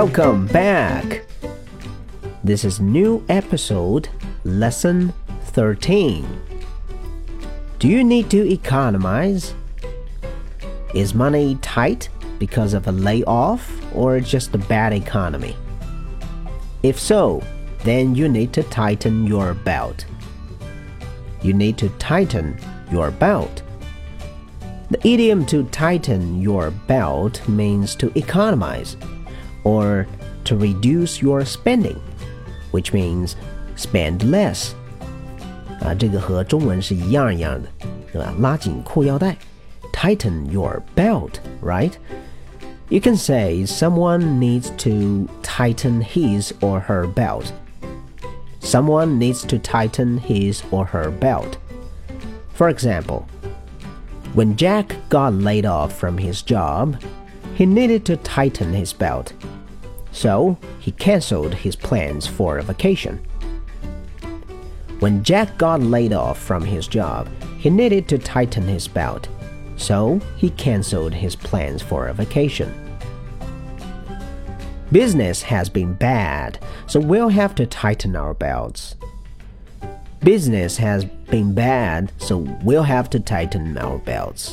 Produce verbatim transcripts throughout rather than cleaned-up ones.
Welcome back. This is new episode, lesson thirteen. Do you need to economize? Is money tight because of a layoff or just a bad economy? If so, then you need to tighten your belt. You need to tighten your belt. The idiom to tighten your belt means to economize or to reduce your spending, which means spend less. 啊，这个和中文是一样一样的，对吧？拉紧裤腰带 ，tighten your belt, right? You can say someone needs to tighten his or her belt. Someone needs to tighten his or her belt. For example, when Jack got laid off from his job, he needed to tighten his belt. So he canceled his plans for a vacation. When Jack got laid off from his job, he needed to tighten his belt. So he canceled his plans for a vacation. Business has been bad, so we'll have to tighten our belts. Business has been bad, so we'll have to tighten our belts.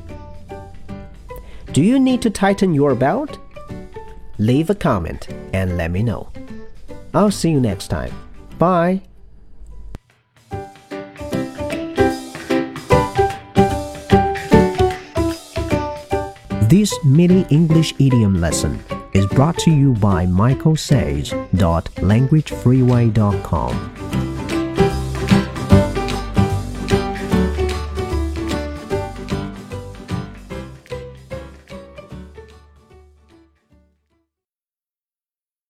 Do you need to tighten your belt? Leave a comment and let me know. I'll see you next time. Bye. This mini English idiom lesson is brought to you by michael sage dot language freeway dot com.